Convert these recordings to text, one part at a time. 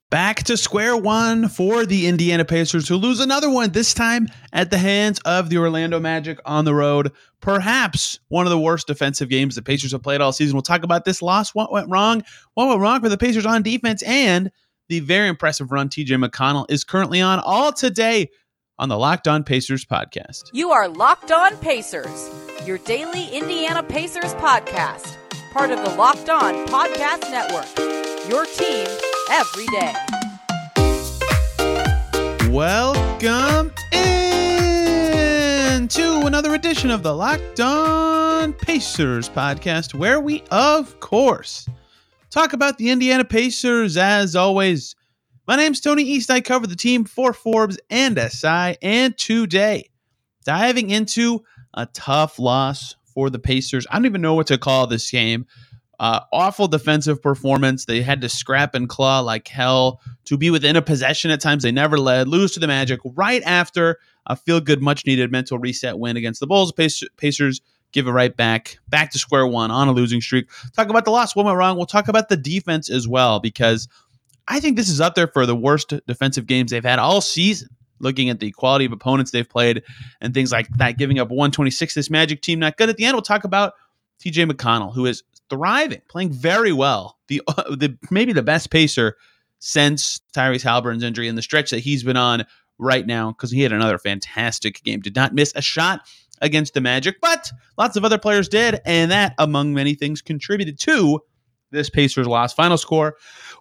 Back to square one for the Indiana Pacers, who lose another one, this time at the hands of the Orlando Magic on the road. Perhaps one of the worst defensive games the Pacers have played all season. We'll talk about this loss, what went wrong for the Pacers on defense, and the very impressive run TJ McConnell is currently on, all today on the Locked On Pacers podcast. You are Locked On Pacers, your daily Indiana Pacers podcast, part of the Locked On Podcast Network, your team every day. Welcome in to another edition of the Locked On Pacers podcast, where we, of course, talk about the Indiana Pacers. As always, my name's Tony East. I cover the team for Forbes and SI, and today, diving into a tough loss for the Pacers. I don't even know what to call this game. Awful defensive performance. They had to scrap and claw like hell to be within a possession at times. They never led, lose to the Magic right after a feel-good, much-needed mental reset win against the Bulls. Pacers give it right back to square one on a losing streak. Talk about the loss, what went wrong. We'll talk about the defense as well, because I think this is up there for the worst defensive games they've had all season, looking at the quality of opponents they've played and things like that, giving up 126. This Magic team not good. At the end, we'll talk about TJ McConnell, who is thriving, playing very well. The maybe the best Pacer since Tyrese Haliburton's injury in the stretch that he's been on right now, because he had another fantastic game. Did not miss a shot against the Magic, but lots of other players did, and that, among many things, contributed to this Pacers loss. Final score,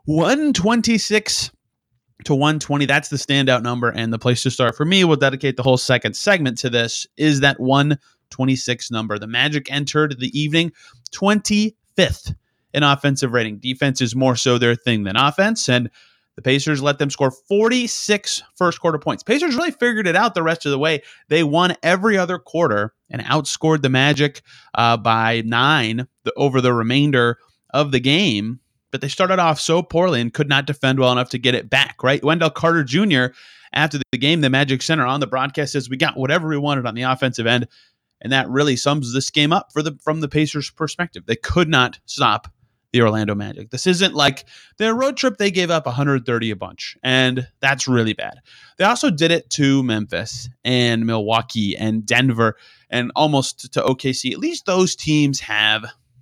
126 to 120. That's the standout number, and the place to start for me, we'll dedicate the whole second segment to this, is that 126 number. The Magic entered the evening 25th in offensive rating. Defense is more so their thing than offense, and the Pacers let them score 46 first quarter points. Pacers really figured it out the rest of the way. They won every other quarter and outscored the Magic by 9 over the remainder of the game, but they started off so poorly and could not defend well enough to get it back, right? Wendell Carter Jr., after the game, the Magic Center on the broadcast says, we got whatever we wanted on the offensive end. And that really sums this game up from the Pacers' perspective. They could not stop the Orlando Magic. This isn't like their road trip. They gave up 130 a bunch, and that's really bad. They also did it to Memphis and Milwaukee and Denver and almost to OKC. At least those teams have,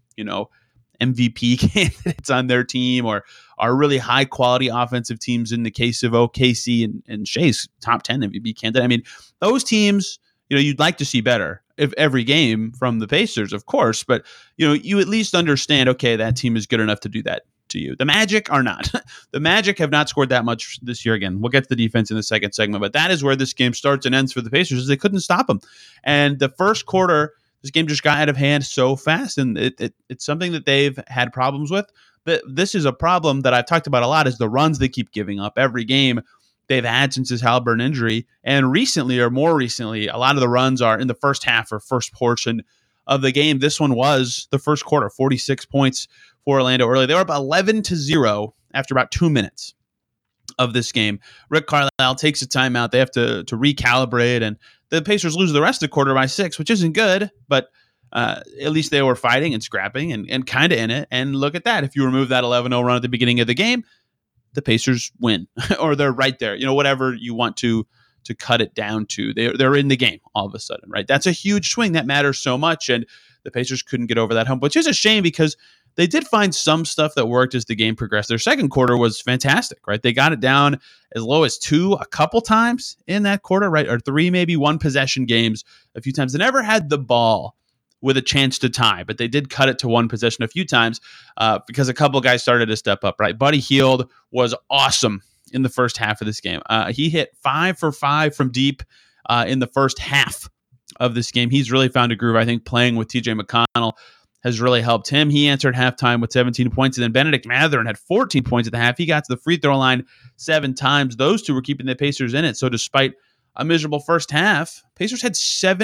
MVP candidates on their team, or are really high quality offensive teams. In the case of OKC and Shea's top 10 MVP candidate. I mean, those teams, you'd like to see better if every game from the Pacers, of course, but you at least understand, okay, that team is good enough to do that to you. The Magic are not. The Magic have not scored that much this year. Again, we'll get to the defense in the second segment, but that is where this game starts and ends for the Pacers, is they couldn't stop them. And the first quarter, this game just got out of hand so fast, and it's something that they've had problems with. But this is a problem that I've talked about a lot, is the runs they keep giving up every game they've had since his Haliburton injury. And recently, or more recently, a lot of the runs are in the first half or first portion of the game. This one was the first quarter, 46 points for Orlando early. They were up 11-0 after about 2 minutes of this game. Rick Carlisle takes a timeout. They have to recalibrate, and the Pacers lose the rest of the quarter by 6, which isn't good, but at least they were fighting and scrapping and kind of in it. And look at that. If you remove that 11-0 run at the beginning of the game, the Pacers win, or they're right there. Whatever you want to cut it down to, they're in the game all of a sudden, right? That's a huge swing that matters so much, and the Pacers couldn't get over that hump, which is a shame, because they did find some stuff that worked as the game progressed. Their second quarter was fantastic, right? They got it down as low as 2 a couple times in that quarter, right? Or 3, maybe one possession games a few times. They never had the ball with a chance to tie, but they did cut it to one possession a few times because a couple guys started to step up, right? Buddy Hield was awesome in the first half of this game. He hit 5 for 5 from deep in the first half of this game. He's really found a groove. I think playing with TJ McConnell has really helped him. He answered halftime with 17 points, and then Benedict Mathurin had 14 points at the half. He got to the free throw line 7 times. Those two were keeping the Pacers in it. So despite a miserable first half, Pacers had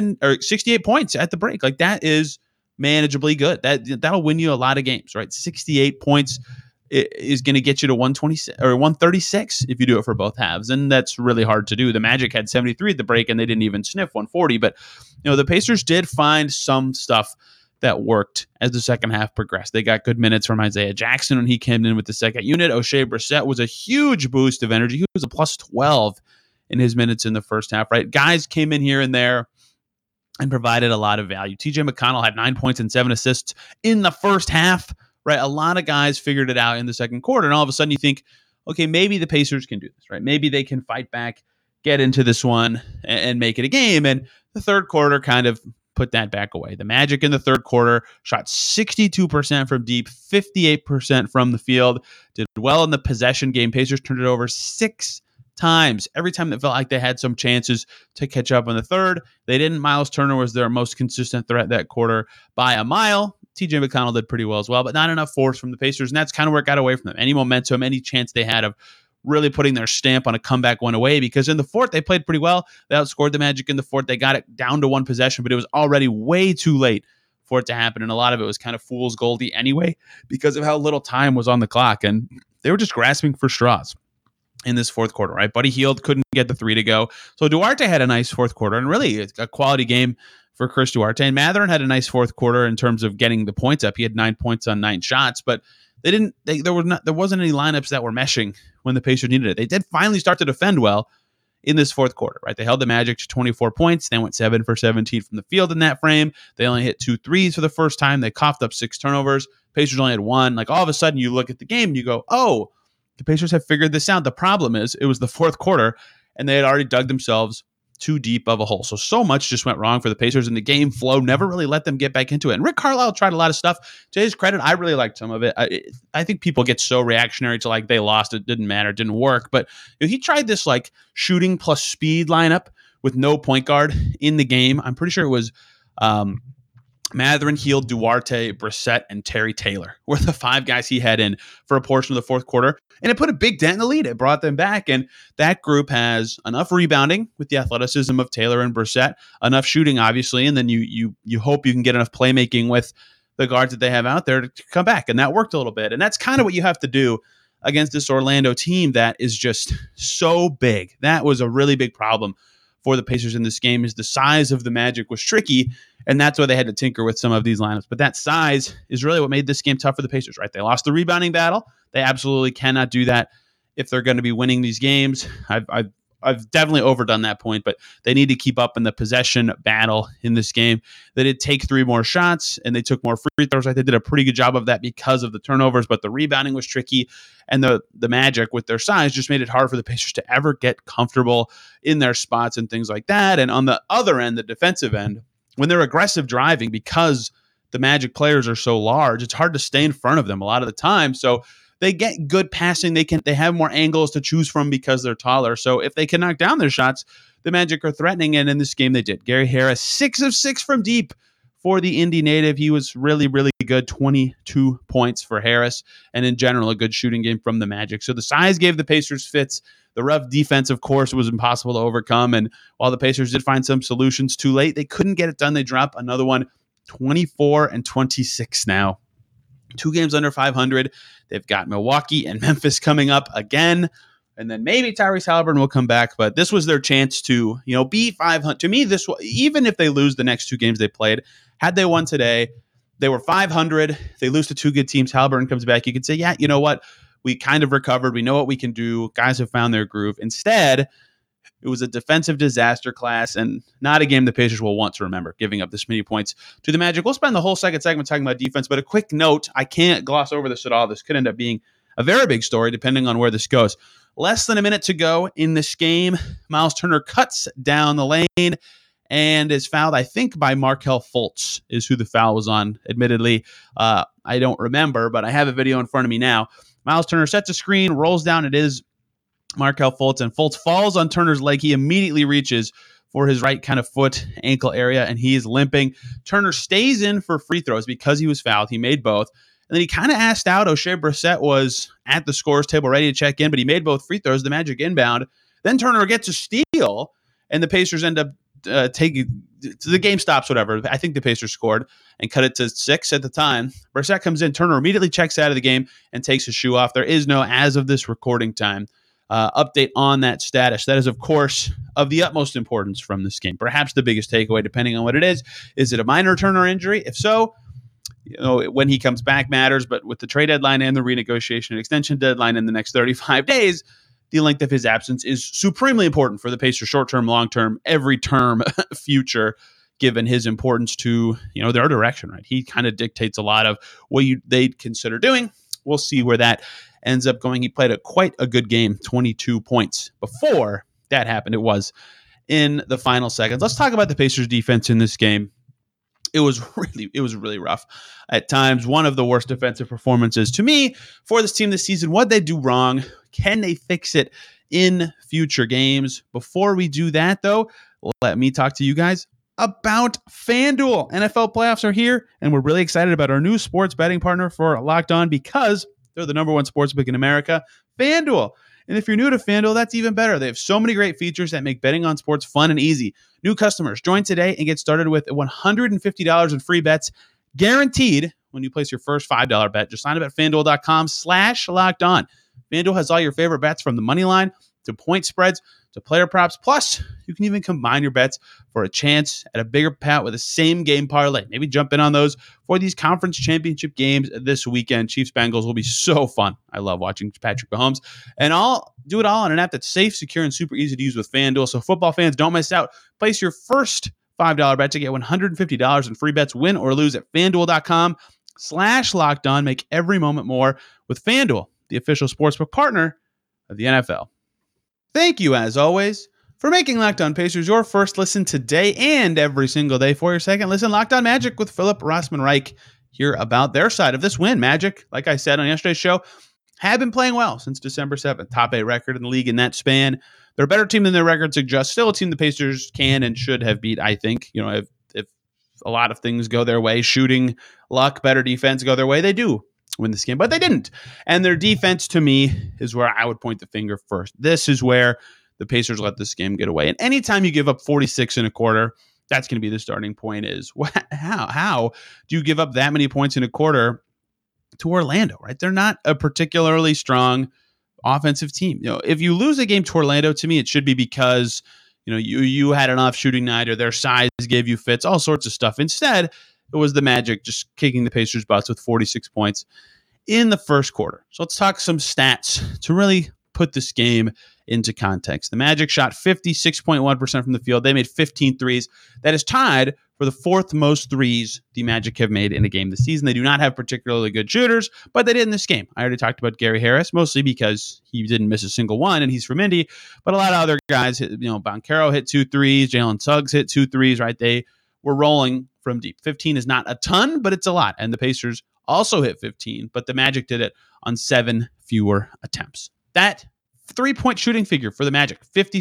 68 points at the break. Like, that is manageably good. That'll win you a lot of games, right? 68 points is going to get you to 126 or 136 if you do it for both halves, and that's really hard to do. The Magic had 73 at the break, and they didn't even sniff 140. But the Pacers did find some stuff that worked as the second half progressed. They got good minutes from Isaiah Jackson when he came in with the second unit. Oshae Brissett was a huge boost of energy. He was a plus 12 in his minutes in the first half, right? Guys came in here and there and provided a lot of value. TJ McConnell had 9 points and 7 assists in the first half, right? A lot of guys figured it out in the second quarter. And all of a sudden you think, okay, maybe the Pacers can do this, right? Maybe they can fight back, get into this one, and make it a game. And the third quarter kind of put that back away. The Magic in the third quarter shot 62% from deep, 58% from the field, did well in the possession game. Pacers turned it over 6 times. Every time that felt like they had some chances to catch up in the third, they didn't. Miles Turner was their most consistent threat that quarter by a mile. TJ McConnell did pretty well as well, but not enough force from the Pacers, and that's kind of where it got away from them. Any momentum, any chance they had of really putting their stamp on a comeback went away, because in the fourth, they played pretty well. They outscored the Magic in the fourth. They got it down to one possession, but it was already way too late for it to happen, and a lot of it was kind of fool's goldy anyway because of how little time was on the clock, and they were just grasping for straws in this fourth quarter, right? Buddy Hield couldn't get the three to go. So Duarte had a nice fourth quarter, and really a quality game for Chris Duarte. And Mathurin had a nice fourth quarter in terms of getting the points up. He had 9 points on 9 shots, but there wasn't any lineups that were meshing when the Pacers needed it. They did finally start to defend well in this fourth quarter, right? They held the Magic to 24 points. They went 7 for 17 from the field in that frame. They only hit 2 threes for the first time. They coughed up 6 turnovers. Pacers only had 1. Like, all of a sudden you look at the game and you go, oh, the Pacers have figured this out. The problem is it was the fourth quarter and they had already dug themselves too deep of a hole. So much just went wrong for the Pacers, and the game flow never really let them get back into it. And Rick Carlisle tried a lot of stuff. To his credit, I really liked some of it. I think people get so reactionary to like they lost, it didn't matter, it didn't work. But he tried this like shooting plus speed lineup with no point guard in the game. I'm pretty sure it was Mathurin, Hield, Duarte, Brissett, and Terry Taylor were the 5 guys he had in for a portion of the fourth quarter. And it put a big dent in the lead. It brought them back. And that group has enough rebounding with the athleticism of Taylor and Brissett, enough shooting, obviously. And then you hope you can get enough playmaking with the guards that they have out there to come back. And that worked a little bit. And that's kind of what you have to do against this Orlando team that is just so big. That was a really big problem for the Pacers in this game, is the size of the Magic was tricky, and that's why they had to tinker with some of these lineups. But that size is really what made this game tough for the Pacers, right? They lost the rebounding battle. They absolutely cannot do that if they're going to be winning these games. I've definitely overdone that point, but they need to keep up in the possession battle in this game. They did take 3 more shots, and they took more free throws. Right? They did a pretty good job of that because of the turnovers, but the rebounding was tricky, and the Magic, with their size, just made it hard for the Pacers to ever get comfortable in their spots and things like that. And on the other end, the defensive end, when they're aggressive driving, because the Magic players are so large, it's hard to stay in front of them a lot of the time. So they get good passing. They have more angles to choose from because they're taller. So if they can knock down their shots, the Magic are threatening. And in this game, they did. Gary Harris, 6 of 6 from deep for the Indy native. He was really, really good. 22 points for Harris. And in general, a good shooting game from the Magic. So the size gave the Pacers fits. The rough defense, of course, was impossible to overcome. And while the Pacers did find some solutions too late, they couldn't get it done. They drop another one, 24-26 now. 2 games under 500. They've got Milwaukee and Memphis coming up again. And then maybe Tyrese Haliburton will come back. But this was their chance to, be 500. To me, even if they lose the next 2 games they played, had they won today, they were 500. They lose to 2 good teams. Haliburton comes back. You could say, yeah, you know what? We kind of recovered. We know what we can do. Guys have found their groove. Instead, it was a defensive disaster class and not a game the Pacers will want to remember, giving up this many points to the Magic. We'll spend the whole second segment talking about defense, but a quick note, I can't gloss over this at all. This could end up being a very big story depending on where this goes. Less than a minute to go in this game. Miles Turner cuts down the lane and is fouled, I think, by Markelle Fultz is who the foul was on, admittedly. I don't remember, but I have a video in front of me now. Miles Turner sets a screen, rolls down. It is Markelle Fultz, and Fultz falls on Turner's leg. He immediately reaches for his right kind of foot, ankle area, and he is limping. Turner stays in for free throws because he was fouled. He made both. And then he kind of asked out. Oshae Brissett was at the scorer's table ready to check in, but he made both free throws. The Magic inbound. Then Turner gets a steal, and the Pacers end up taking the game stops, whatever. I think the Pacers scored and cut it to 6 at the time. Brissett comes in. Turner immediately checks out of the game and takes his shoe off. There is no, as of this recording time, update on that status. That is, of course, of the utmost importance from this game. Perhaps the biggest takeaway, depending on what it is it a minor Turner injury? If so, when he comes back matters, but with the trade deadline and the renegotiation and extension deadline in the next 35 days, the length of his absence is supremely important for the Pacers short-term, long-term, every term future, given his importance to, their direction, right? He kind of dictates a lot of what they'd consider doing. We'll see where that ends up going. He played quite a good game, 22 points. Before that happened, it was in the final seconds. Let's talk about the Pacers defense in this game. It was really rough at times. One of the worst defensive performances to me for this team this season. What they do wrong? Can they fix it in future games? Before we do that, though, let me talk to you guys about FanDuel. NFL playoffs are here, and we're really excited about our new sports betting partner for Locked On because they're the number one sportsbook in America, FanDuel. And if you're new to FanDuel, that's even better. They have so many great features that make betting on sports fun and easy. New customers, join today and get started with $150 in free bets guaranteed when you place your first $5 bet. Just sign up at FanDuel.com/LockedOn. FanDuel has all your favorite bets from the money line to point spreads to player props. Plus, you can even combine your bets for a chance at a bigger payout with a same game parlay. Maybe jump in on those for these conference championship games this weekend. Chiefs-Bengals will be so fun. I love watching Patrick Mahomes. And I'll do it all on an app that's safe, secure, and super easy to use with FanDuel. So football fans, don't miss out. Place your first $5 bet to get $150 in free bets, win or lose, at FanDuel.com/LockedOn. Make every moment more with FanDuel, the official sportsbook partner of the NFL. Thank you, as always, for making Locked On Pacers your first listen today and every single day. For your second listen, Locked On Magic with Philip Rossman-Reich. Hear about their side of this win. Magic, like I said on yesterday's show, have been playing well since December 7th. Top 8 record in the league in that span. They're a better team than their record suggests. Still a team the Pacers can and should have beat, I think. If a lot of things go their way, shooting, luck, better defense go their way, they do win this game, but they didn't. And their defense, to me, is where I would point the finger first. This is where the Pacers let this game get away. And anytime you give up 46 in a quarter, that's going to be the starting point. Is how do you give up that many points in a quarter to Orlando, right? They're not a particularly strong offensive team. If you lose a game to Orlando, to me, it should be because you had an off shooting night or their size gave you fits, all sorts of stuff. Instead, it was the Magic just kicking the Pacers' butts with 46 points in the first quarter. So let's talk some stats to really put this game into context. The Magic shot 56.1% from the field. They made 15 threes. That is tied for the fourth most threes the Magic have made in a game this season. They do not have particularly good shooters, but they did in this game. I already talked about Gary Harris, mostly because he didn't miss a single one, and he's from Indy. But a lot of other guys, Banchero hit 2 threes. Jalen Suggs hit 2 threes, right? They were rolling from deep. 15 is not a ton, but it's a lot. And the Pacers also hit 15, but the Magic did it on 7 fewer attempts. That 3-point shooting figure for the Magic,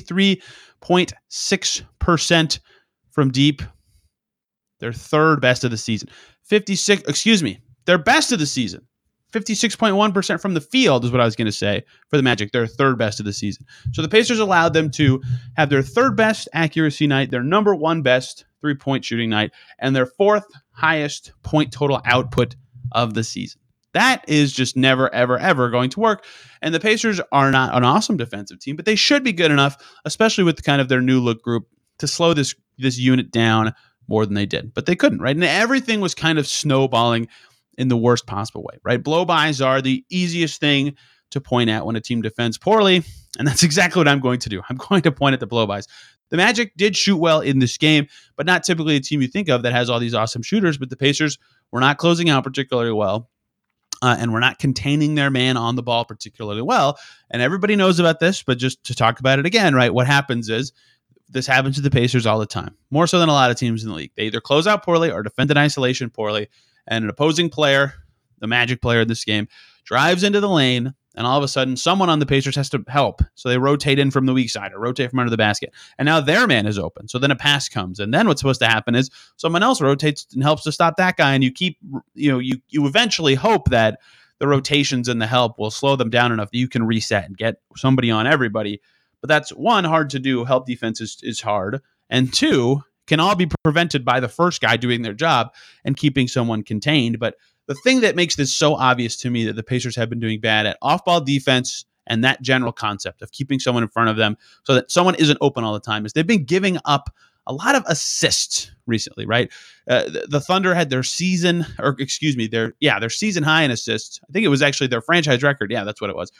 53.6% from deep. Their third best of the season. Their best of the season. 56.1% from the field is what I was going to say for the Magic. Their third best of the season. So the Pacers allowed them to have their third best accuracy night, their number one best 3-point shooting night, and their fourth highest point total output of the season. That is just never, ever, ever going to work. And the Pacers are not an awesome defensive team, but they should be good enough, especially with kind of their new look group, to slow this unit down more than they did. But they couldn't, right? And everything was kind of snowballing in the worst possible way, right? Blow-bys are the easiest thing to point at when a team defends poorly, and that's exactly what I'm going to do. I'm going to point at the blow-bys. The Magic did shoot well in this game, but not typically a team you think of that has all these awesome shooters, but the Pacers were not closing out particularly well. And we're not containing their man on the ball particularly well. And everybody knows about this, but just to talk about it again, right? What happens is this happens to the Pacers all the time, more so than a lot of teams in the league. They either close out poorly or defend in isolation poorly. And an opposing player, the Magic player in this game, drives into the lane, and all of a sudden someone on the Pacers has to help. So they rotate in from the weak side or rotate from under the basket. And now their man is open. So then a pass comes. And then what's supposed to happen is someone else rotates and helps to stop that guy. And you keep, you eventually hope that the rotations and the help will slow them down enough that you can reset and get somebody on everybody. But that's, one, hard to do. Help defense is hard. And two, can all be prevented by the first guy doing their job and keeping someone contained. But the thing that makes this so obvious to me that the Pacers have been doing bad at off-ball defense and that general concept of keeping someone in front of them so that someone isn't open all the time is they've been giving up a lot of assists recently, right? The Thunder had their season high in assists. I think it was actually their franchise record. Yeah, that's what it was.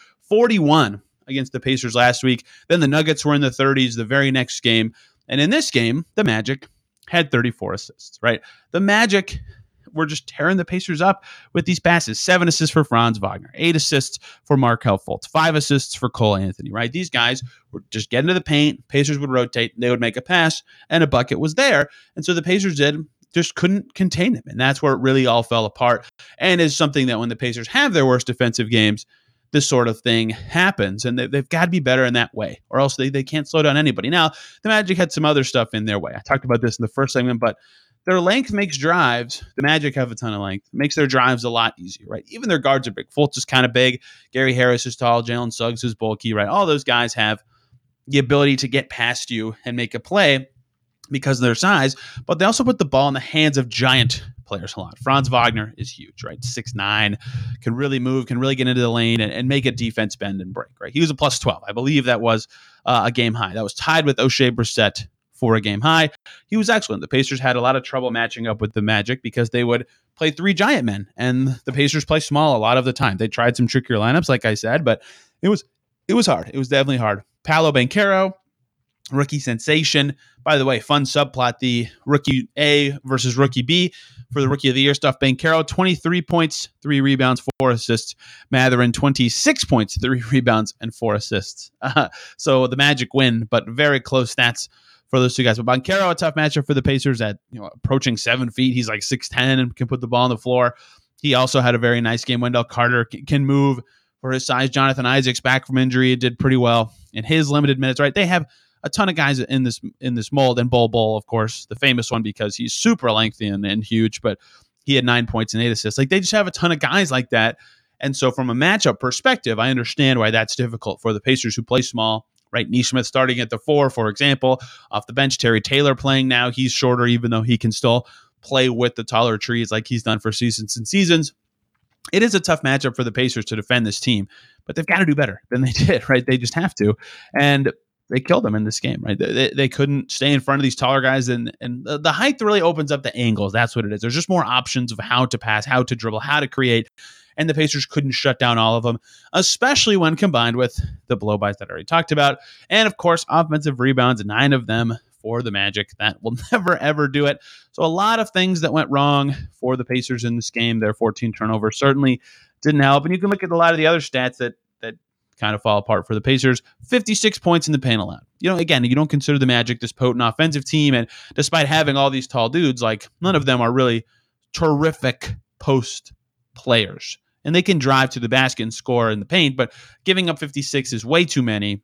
41 against the Pacers last week. Then the Nuggets were in the 30s the very next game. And in this game, the Magic had 34 assists, right? The Magic were just tearing the Pacers up with these passes. 7 assists for Franz Wagner, 8 assists for Markelle Fultz, 5 assists for Cole Anthony, right? These guys would just get into the paint, Pacers would rotate, they would make a pass, and a bucket was there. And so the Pacers just couldn't contain them. And that's where it really all fell apart. And is something that when the Pacers have their worst defensive games, this sort of thing happens. And they've got to be better in that way, or else they can't slow down anybody. Now, the Magic had some other stuff in their way. I talked about this in the first segment, but their length makes drives. The Magic have a ton of length. Makes their drives a lot easier, right? Even their guards are big. Fultz is kind of big. Gary Harris is tall. Jalen Suggs is bulky, right? All those guys have the ability to get past you and make a play because of their size, but they also put the ball in the hands of giant players a lot. Franz Wagner is huge, right? 6'9", can really move, can really get into the lane and make a defense bend and break, right? He was a plus 12. I believe that was a game high. That was tied with O'Shea Brissett for a game high. He was excellent. The Pacers had a lot of trouble matching up with the Magic because they would play 3 giant men, and the Pacers play small a lot of the time. They tried some trickier lineups, like I said, but it was hard. It was definitely hard. Paolo Banchero, rookie sensation. By the way, fun subplot, the rookie A versus rookie B for the rookie of the year stuff. Banchero, 23 points, 3 rebounds, 4 assists. Mathurin, 26 points, 3 rebounds, and 4 assists. So the Magic win, but very close stats for those two guys. But Banchero, a tough matchup for the Pacers at approaching 7 feet. He's like 6'10" and can put the ball on the floor. He also had a very nice game. Wendell Carter can move for his size. Jonathan Isaac's back from injury, did pretty well in his limited minutes, right? They have a ton of guys in this mold, and Bol, of course, the famous one because he's super lengthy and huge, but he had 9 points and 8 assists. Like, they just have a ton of guys like that. And so from a matchup perspective, I understand why that's difficult for the Pacers who play small, right? Nesmith starting at the 4, for example. Off the bench, Terry Taylor playing now. He's shorter, even though he can still play with the taller trees like he's done for seasons and seasons. It is a tough matchup for the Pacers to defend this team, but they've got to do better than they did, right? They just have to. And they killed them in this game, right? They couldn't stay in front of these taller guys, and the height really opens up the angles. That's what it is. There's just more options of how to pass, how to dribble, how to create, and the Pacers couldn't shut down all of them, especially when combined with the blow-bys that I already talked about. And, of course, offensive rebounds, 9 of them for the Magic. That will never, ever do it. So a lot of things that went wrong for the Pacers in this game. Their 14 turnovers certainly didn't help. And you can look at a lot of the other stats that kind of fall apart for the Pacers. 56 points in the paint allowed. Again, you don't consider the Magic this potent offensive team, and despite having all these tall dudes, like, none of them are really terrific post players. And they can drive to the basket and score in the paint, but giving up 56 is way too many.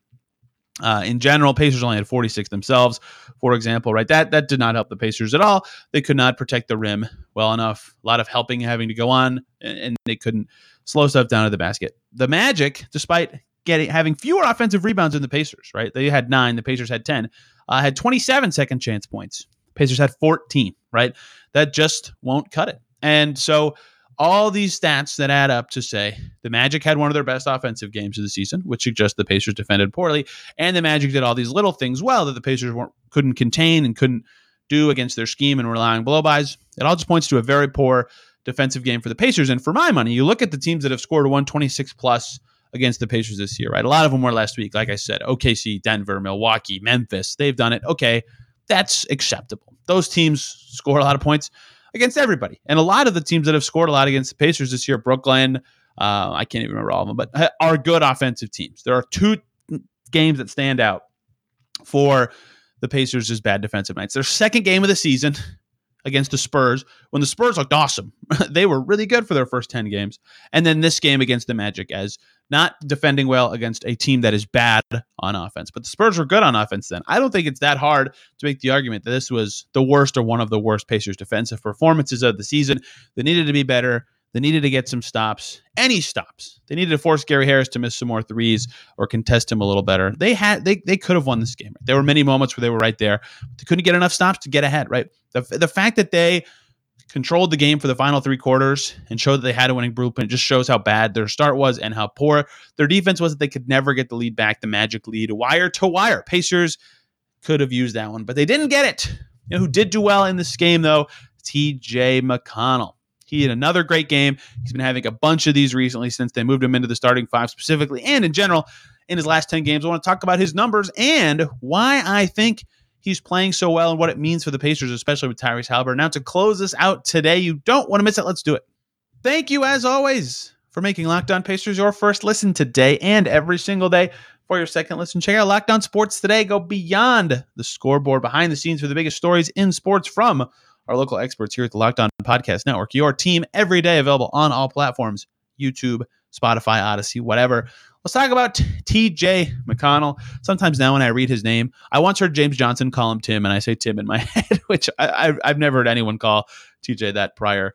In general, Pacers only had 46 themselves, for example, right? That did not help the Pacers at all. They could not protect the rim well enough. A lot of helping having to go on, and they couldn't slow stuff down to the basket. The Magic, despite having fewer offensive rebounds than the Pacers, right? They had 9, the Pacers had 10, had 27 second chance points. Pacers had 14, right? That just won't cut it. And so all these stats that add up to say the Magic had one of their best offensive games of the season, which suggests the Pacers defended poorly, and the Magic did all these little things well that the Pacers couldn't contain and couldn't do against their scheme and relying blow-bys. It all just points to a very poor defensive game for the Pacers. And for my money, you look at the teams that have scored 126 plus against the Pacers this year, right? A lot of them were last week. Like I said, OKC, Denver, Milwaukee, Memphis, they've done it. Okay, that's acceptable. Those teams score a lot of points against everybody. And a lot of the teams that have scored a lot against the Pacers this year, Brooklyn, I can't even remember all of them, but are good offensive teams. There are 2 games that stand out for the Pacers as bad defensive nights. Their second game of the season against the Spurs, when the Spurs looked awesome. They were really good for their first 10 games. And then this game against the Magic as not defending well against a team that is bad on offense. But the Spurs were good on offense then. I don't think it's that hard to make the argument that this was the worst or one of the worst Pacers defensive performances of the season. They needed to be better. They needed to get some stops, any stops. They needed to force Gary Harris to miss some more threes or contest him a little better. They could have won this game. There were many moments where they were right there. They couldn't get enough stops to get ahead, right? The fact that they controlled the game for the final 3 quarters and showed that they had a winning blueprint just shows how bad their start was and how poor their defense was, that they could never get the lead back. The Magic lead wire to wire. Pacers could have used that one, but they didn't get it. You know who did do well in this game, though? TJ McConnell. He had another great game. He's been having a bunch of these recently since they moved him into the starting five specifically and in general in his last 10 games. I want to talk about his numbers and why I think he's playing so well and what it means for the Pacers, especially with Tyrese Haliburton. Now, to close this out today, you don't want to miss it. Let's do it. Thank you, as always, for making Locked On Pacers your first listen today and every single day. For your second listen, check out Locked On Sports Today. Go beyond the scoreboard, behind the scenes for the biggest stories in sports from our local experts here at the Locked On Podcast Network. Your team every day, available on all platforms, YouTube, Spotify, Odyssey, whatever. Let's talk about TJ McConnell. Sometimes now when I read his name, I once heard James Johnson call him Tim, and I say Tim in my head, which I've never heard anyone call TJ that prior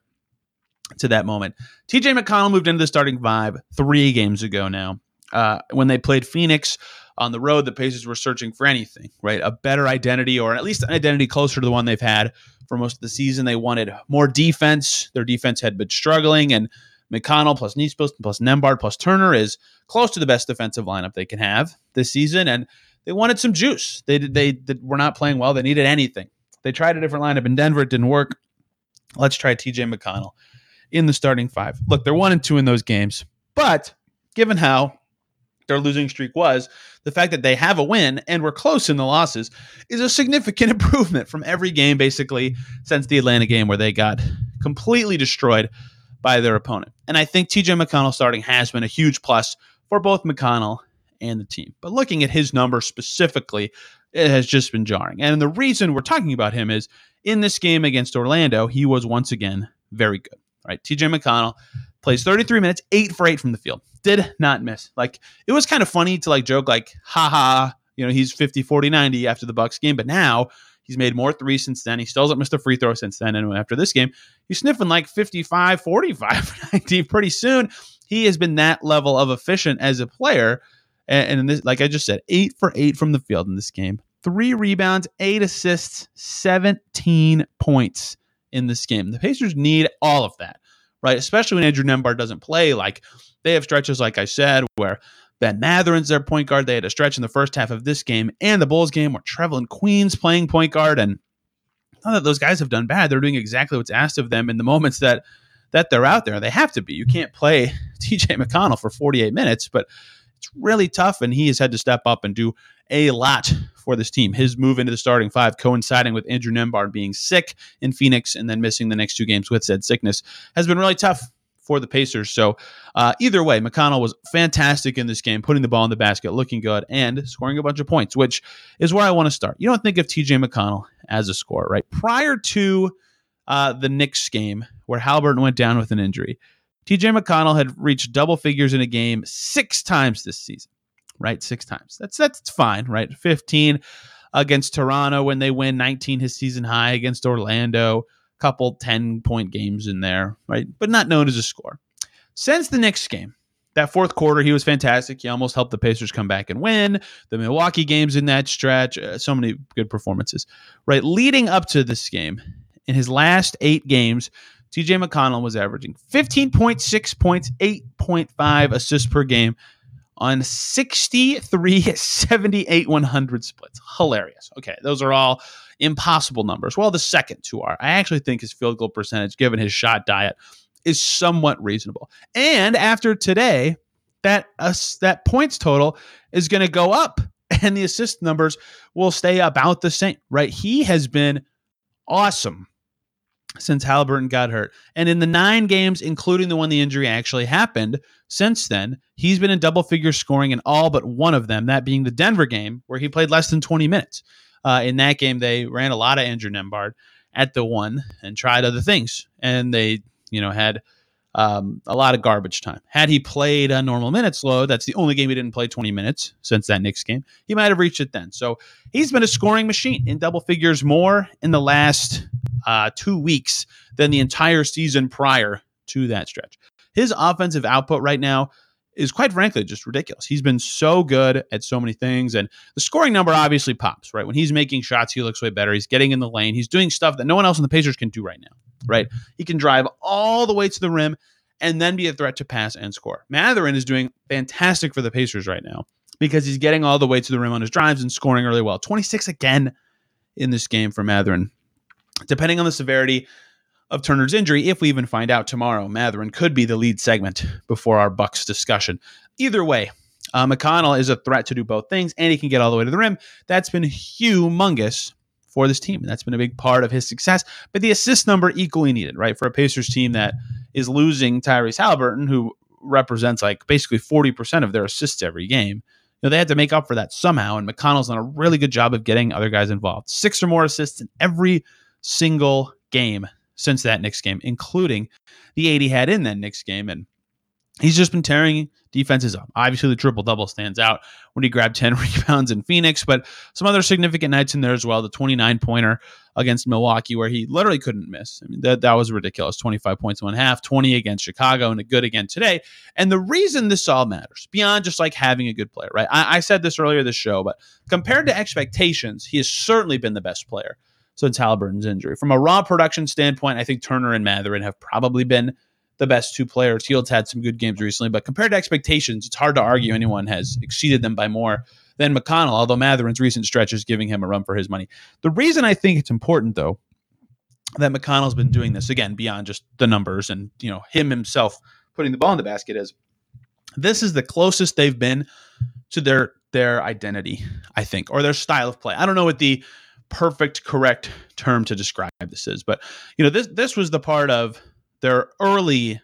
to that moment. TJ McConnell moved into the starting five 3 games ago now. When they played Phoenix on the road, the Pacers were searching for anything, right? A better identity, or at least an identity closer to the one they've had for most of the season. They wanted more defense. Their defense had been struggling, and McConnell plus Nesmith plus Nembhard plus Turner is close to the best defensive lineup they can have this season, and they wanted some juice. They were not playing well. They needed anything. They tried a different lineup in Denver. It didn't work. Let's try TJ McConnell in the starting five. Look, they're 1-2 in those games, but given how their losing streak was, the fact that they have a win and were close in the losses is a significant improvement from every game basically since the Atlanta game where they got completely destroyed by their opponent. And I think TJ McConnell starting has been a huge plus for both McConnell and the team. But looking at his numbers specifically, it has just been jarring. And the reason we're talking about him is in this game against Orlando, he was once again very good. Right? TJ McConnell plays 33 minutes, 8 for 8 from the field. Did not miss. Like, it was kind of funny to joke haha, he's 50, 40, 90 after the Bucks game, but now he's made more threes since then. He still hasn't missed a free throw since then. And after this game, he's sniffing 55, 45, 90 pretty soon. He has been that level of efficient as a player. And in this, like I just said, 8 for 8 from the field in this game. 3 rebounds, 8 assists, 17 points in this game. The Pacers need all of that, right? Especially when Andrew Nembhard doesn't play. They have stretches, like I said, where Ben Mathurin's their point guard. They had a stretch in the first half of this game and the Bulls game where Trevelin Queen's playing point guard. And not that those guys have done bad. They're doing exactly what's asked of them in the moments that they're out there. They have to be. You can't play TJ McConnell for 48 minutes, but it's really tough, and he has had to step up and do a lot for this team. His move into the starting five, coinciding with Andrew Nembhard being sick in Phoenix and then missing the next 2 games with said sickness, has been really tough for the Pacers. So either way, McConnell was fantastic in this game, putting the ball in the basket, looking good, and scoring a bunch of points, which is where I want to start. You don't think of TJ McConnell as a scorer, right? Prior to the Knicks game where Haliburton went down with an injury, TJ McConnell had reached double figures in a game 6 times this season, right? 6 times. That's fine, right? 15 against Toronto when they win, 19 his season high against Orlando, couple 10-point games in there, right? But not known as a scorer. Since the Knicks game, that fourth quarter, he was fantastic. He almost helped the Pacers come back and win. The Milwaukee games in that stretch, so many good performances, right? Leading up to this game, in his last 8 games, TJ McConnell was averaging 15.6 points, 8.5 assists per game on 63, 78, 100 splits. Hilarious. Okay, those are all impossible numbers. Well, the second 2 are. I actually think his field goal percentage, given his shot diet, is somewhat reasonable. And after today, that points total is going to go up, and the assist numbers will stay about the same, right? He has been awesome since Haliburton got hurt. And in the 9 games, including the one the injury actually happened, since then, he's been in double-figure scoring in all but one of them, that being the Denver game, where he played less than 20 minutes. In that game, they ran a lot of Andrew Nembhard at the 1 and tried other things. And they, had a lot of garbage time. Had he played a normal minutes load, that's the only game he didn't play 20 minutes since that Knicks game, he might have reached it then. So he's been a scoring machine in double figures more in the last 2 weeks than the entire season prior to that stretch. His offensive output right now is quite frankly just ridiculous. He's been so good at so many things, and the scoring number obviously pops, right? When he's making shots, he looks way better. He's getting in the lane. He's doing stuff that no one else in the Pacers can do right now, right? He can drive all the way to the rim and then be a threat to pass and score. Mathurin is doing fantastic for the Pacers right now. because he's getting all the way to the rim on his drives and scoring really well. 26 again in this game for Mathurin. Depending on the severity of Turner's injury, if we even find out tomorrow, Mathurin could be the lead segment before our Bucks discussion. Either way, McConnell is a threat to do both things, and he can get all the way to the rim. That's been humongous for this team, and that's been a big part of his success. But the assist number equally needed, right? For a Pacers team that is losing Tyrese Haliburton, who represents like basically 40% of their assists every game. They had to make up for that somehow, and McConnell's done a really good job of getting other guys involved. 6 or more assists in every single game since that Knicks game, including the 8 he had in that Knicks game, and he's just been tearing defenses up. Obviously, the triple-double stands out when he grabbed 10 rebounds in Phoenix, but some other significant nights in there as well. The 29-pointer against Milwaukee where he literally couldn't miss. I mean, that was ridiculous. 25 points in one half, 20 against Chicago, and a good again today. And the reason this all matters, beyond just like having a good player, right? I said this earlier this show, but compared to expectations, he has certainly been the best player since Haliburton's injury. From a raw production standpoint, I think Turner and Mathurin have probably been the best 2 players. Hield's had some good games recently, but compared to expectations, it's hard to argue anyone has exceeded them by more than McConnell, although Mathurin's recent stretch is giving him a run for his money. The reason I think it's important, though, that McConnell's been doing this, again, beyond just the numbers and him himself putting the ball in the basket, is this is the closest they've been to their identity, I think, or their style of play. I don't know what the perfect, correct term to describe this is, but this was the part of their early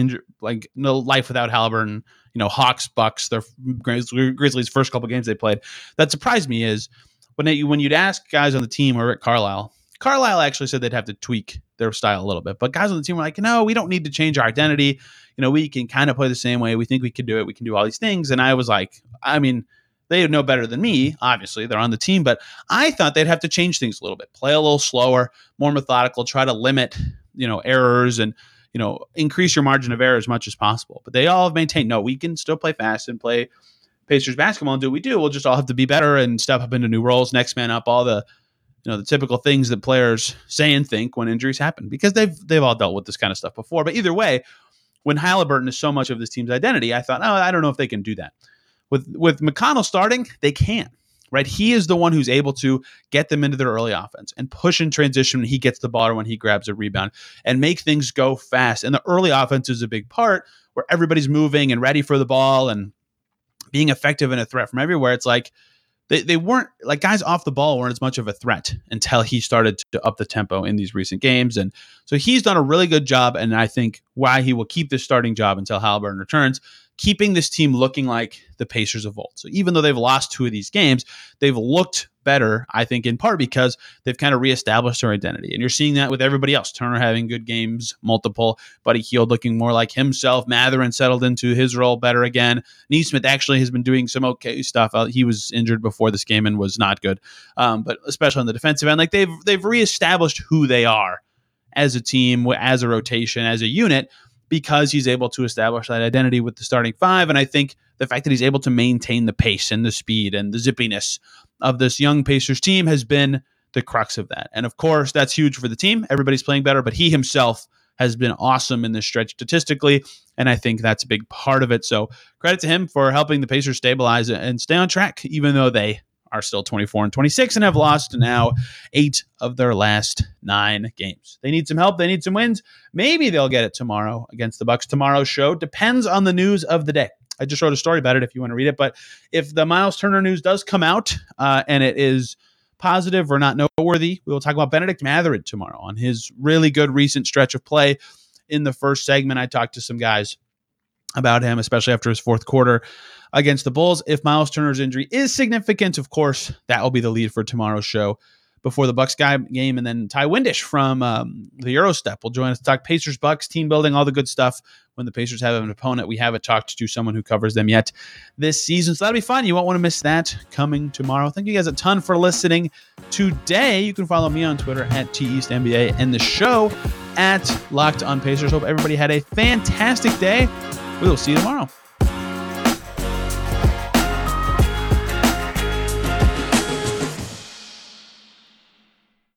life without Haliburton, Hawks, Bucks, their Grizzlies' first couple games they played. That surprised me is when you'd ask guys on the team or Rick Carlisle actually said they'd have to tweak their style a little bit. But guys on the team were like, no, we don't need to change our identity. We can kind of play the same way. We think we can do it. We can do all these things. And I was like, I mean, they know better than me. Obviously, they're on the team. But I thought they'd have to change things a little bit, play a little slower, more methodical, try to limit errors and increase your margin of error as much as possible. But they all have maintained, no, we can still play fast and play Pacers basketball and do what we do. We'll just all have to be better and step up into new roles, next man up, all the the typical things that players say and think when injuries happen, because they've all dealt with this kind of stuff before. But either way, when Haliburton is so much of this team's identity, I thought, I don't know if they can do that. With McConnell starting, they can. Right, he is the one who's able to get them into their early offense and push in transition when he gets the ball or when he grabs a rebound and make things go fast. And the early offense is a big part where everybody's moving and ready for the ball and being effective and a threat from everywhere. It's like they weren't like guys off the ball weren't as much of a threat until he started to up the tempo in these recent games. And so he's done a really good job. And I think why he will keep this starting job until Haliburton returns, keeping this team looking like the Pacers of old. So even though they've lost 2 of these games, they've looked better, I think, in part because they've kind of reestablished their identity. And you're seeing that with everybody else. Turner having good games, multiple. Buddy Hield looking more like himself. Mathurin settled into his role better again. Nesmith actually has been doing some okay stuff. He was injured before this game and was not good. But especially on the defensive end, like they've reestablished who they are as a team, as a rotation, as a unit, because he's able to establish that identity with the starting 5. And I think the fact that he's able to maintain the pace and the speed and the zippiness of this young Pacers team has been the crux of that. And of course, that's huge for the team. Everybody's playing better, but he himself has been awesome in this stretch statistically. And I think that's a big part of it. So credit to him for helping the Pacers stabilize and stay on track, even though they are still 24-26 and have lost now 8 of their last 9 games. They need some help. They need some wins. Maybe they'll get it tomorrow against the Bucks. Tomorrow's show depends on the news of the day. I just wrote a story about it if you want to read it. But if the Miles Turner news does come out and it is positive or not noteworthy, we will talk about Bennedict Mathurin tomorrow on his really good recent stretch of play. In the first segment, I talked to some guys about him, especially after his 4th quarter against the Bulls. If Miles Turner's injury is significant, of course, that will be the lead for tomorrow's show before the Bucks game. And then Ty Windish from the Eurostep will join us to talk Pacers, Bucks, team building, all the good stuff. When the Pacers have an opponent, we haven't talked to someone who covers them yet this season. So that'll be fun. You won't want to miss that coming tomorrow. Thank you guys a ton for listening today. You can follow me on Twitter at TEastNBA and the show at Locked On Pacers. Hope everybody had a fantastic day. We will see you tomorrow.